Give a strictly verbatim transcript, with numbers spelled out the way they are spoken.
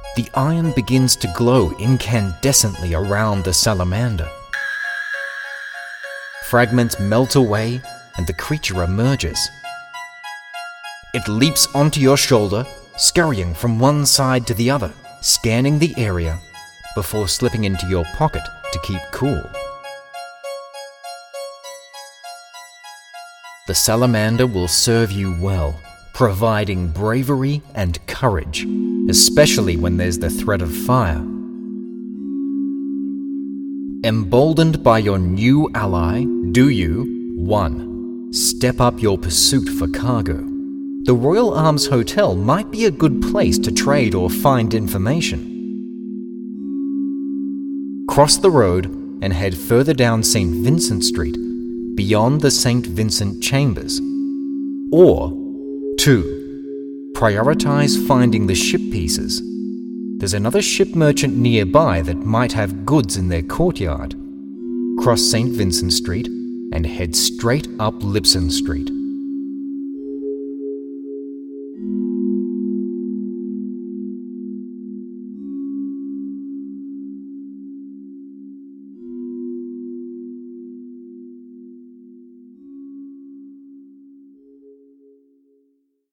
The iron begins to glow incandescently around the salamander. Fragments melt away and the creature emerges. It leaps onto your shoulder, scurrying from one side to the other, scanning the area before slipping into your pocket to keep cool. The salamander will serve you well, providing bravery and courage, especially when there's the threat of fire. Emboldened by your new ally, do you one Step up your pursuit for cargo. The Royal Arms Hotel might be a good place to trade or find information. Cross the road and head further down Saint Vincent Street, beyond the Saint Vincent Chambers. Or two Prioritize finding the ship pieces. There's another ship merchant nearby that might have goods in their courtyard. Cross Saint Vincent Street and head straight up Lipson Street.